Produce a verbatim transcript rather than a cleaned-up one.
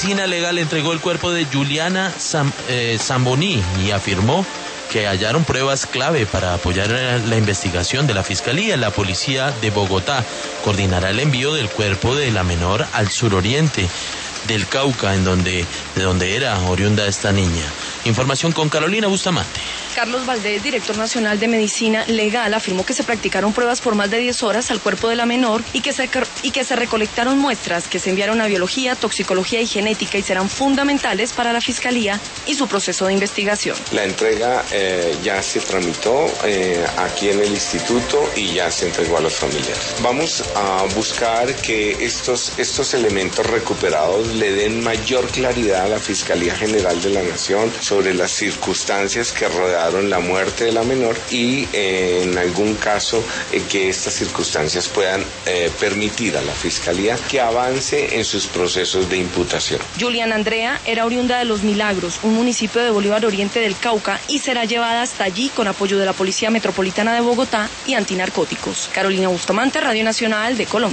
Medicina Legal entregó el cuerpo de Juliana Sam, eh, Zamboni y afirmó que hallaron pruebas clave para apoyar la investigación de la Fiscalía. La policía de Bogotá coordinará el envío del cuerpo de la menor al suroriente del Cauca, en donde, de donde era oriunda esta niña. Información con Carolina Bustamante. Carlos Valdés, director nacional de Medicina Legal, afirmó que se practicaron pruebas por más de diez horas al cuerpo de la menor y que se, y que se recolectaron muestras que se enviaron a biología, toxicología y genética y serán fundamentales para la Fiscalía y su proceso de investigación. La entrega eh, ya se tramitó eh, aquí en el instituto y ya se entregó a los familiares. Vamos a buscar que estos, estos elementos recuperados le den mayor claridad a la Fiscalía General de la Nación sobre las circunstancias que rodearon la muerte de la menor y eh, en algún caso eh, que estas circunstancias puedan eh, permitir a la Fiscalía que avance en sus procesos de imputación. Juliana Andrea era oriunda de Los Milagros, un municipio de Bolívar Oriente del Cauca, y será llevada hasta allí con apoyo de la Policía Metropolitana de Bogotá y Antinarcóticos. Carolina Bustamante, Radio Nacional de Colombia.